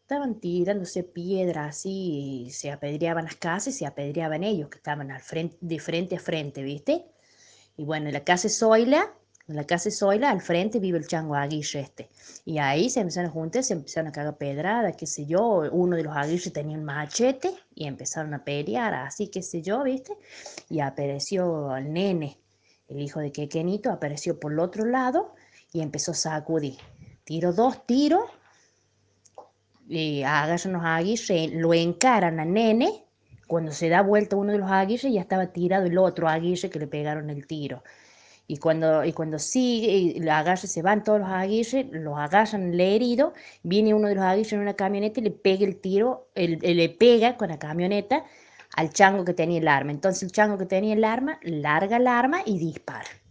estaban tirándose piedras así, y se apedreaban las casas y se apedreaban ellos, que estaban al frente, de frente a frente, ¿viste? Y bueno, en la casa de Zoila, al frente vive el Chango Aguirre este. Y ahí se empezaron a juntar, se empezaron a cagar pedrada, qué sé yo. Uno de los Aguirre tenía un machete y empezaron a pelear, así, qué sé yo, ¿viste? Y apareció el nene, el hijo de Quequenito, apareció por el otro lado y empezó a sacudir. Tiró dos tiros y agarran los Aguirre, lo encaran al nene. Cuando se da vuelta uno de los Aguirre, ya estaba tirado el otro Aguirre que le pegaron el tiro. Y cuando sigue, y lo agarra, se van todos los aguirres, los agarran el herido, viene uno de los aguirres en una camioneta y le pega el tiro, le pega con la camioneta al chango que tenía el arma. Entonces el chango que tenía el arma larga el arma y dispara.